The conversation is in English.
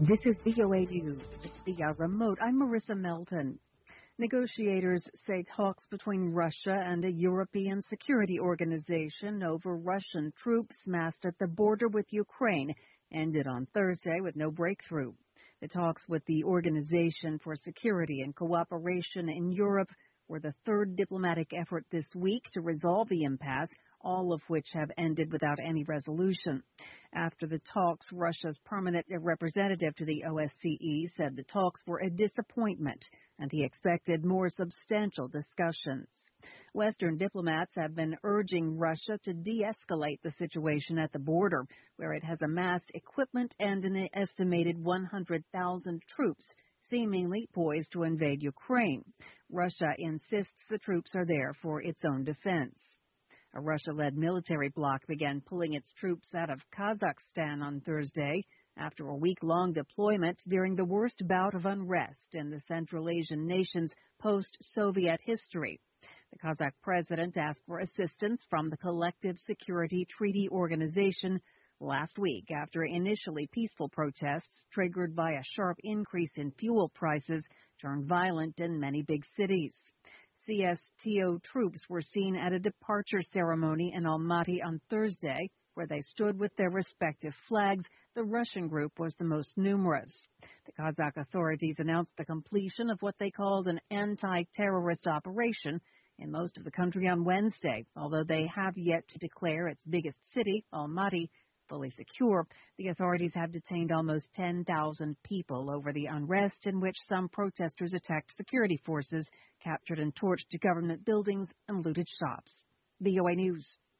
This is VOA News via remote. I'm Marissa Melton. Negotiators say talks between Russia and a European security organization over Russian troops massed at the border with Ukraine ended on Thursday with no breakthrough. The talks with the Organization for Security and Cooperation in Europe were the third diplomatic effort this week to resolve the impasse, all of which have ended without any resolution. After the talks, Russia's permanent representative to the OSCE said the talks were a disappointment, and he expected more substantial discussions. Western diplomats have been urging Russia to de-escalate the situation at the border, where it has amassed equipment and an estimated 100,000 troops, seemingly poised to invade Ukraine. Russia insists the troops are there for its own defense. A Russia-led military bloc began pulling its troops out of Kazakhstan on Thursday after a week-long deployment during the worst bout of unrest in the Central Asian nation's post-Soviet history. The Kazakh president asked for assistance from the Collective Security Treaty Organization last week after initially peaceful protests triggered by a sharp increase in fuel prices turned violent in many big cities. CSTO troops were seen at a departure ceremony in Almaty on Thursday, where they stood with their respective flags. The Russian group was the most numerous. The Kazakh authorities announced the completion of what they called an anti-terrorist operation in most of the country on Wednesday, although they have yet to declare its biggest city, Almaty, fully secure. The authorities have detained almost 10,000 people over the unrest in which some protesters attacked security forces, captured and torched government buildings, and looted shops. VOA News.